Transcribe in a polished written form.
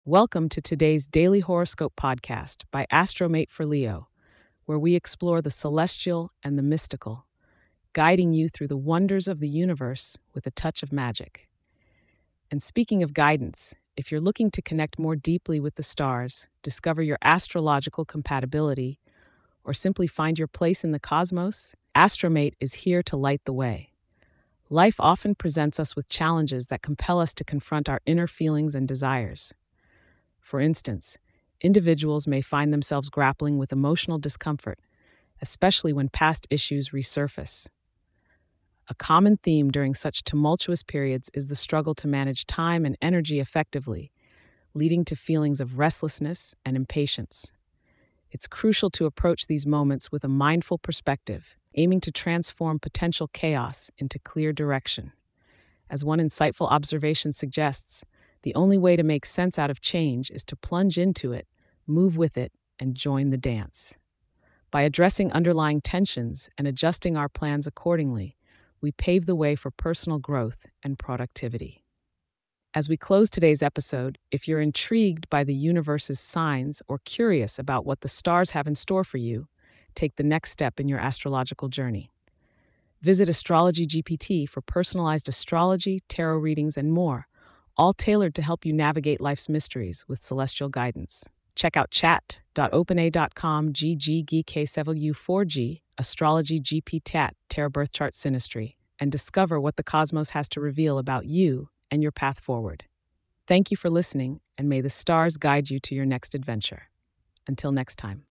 Welcome to today's Daily Horoscope podcast by Astromate for Leo, where we explore the celestial and the mystical, guiding you through the wonders of the universe with a touch of magic. And speaking of guidance, if you're looking to connect more deeply with the stars, discover your astrological compatibility, or simply find your place in the cosmos, Astromate is here to light the way. Life often presents us with challenges that compel us to confront our inner feelings and desires. For instance, individuals may find themselves grappling with emotional discomfort, especially when past issues resurface. A common theme during such tumultuous periods is the struggle to manage time and energy effectively, leading to feelings of restlessness and impatience. It's crucial to approach these moments with a mindful perspective, aiming to transform potential chaos into clear direction. As one insightful observation suggests, the only way to make sense out of change is to plunge into it, move with it, and join the dance. By addressing underlying tensions and adjusting our plans accordingly, we pave the way for personal growth and productivity. As we close today's episode, if you're intrigued by the universe's signs or curious about what the stars have in store for you, take the next step in your astrological journey. Visit Astrology GPT for personalized astrology, tarot readings, and more, all tailored to help you navigate life's mysteries with celestial guidance. Check out chat.openai.com GGGK7U4G, Astrology GPT, Tarot Birth Chart Synastry, and discover what the cosmos has to reveal about you and your path forward. Thank you for listening, and may the stars guide you to your next adventure. Until next time.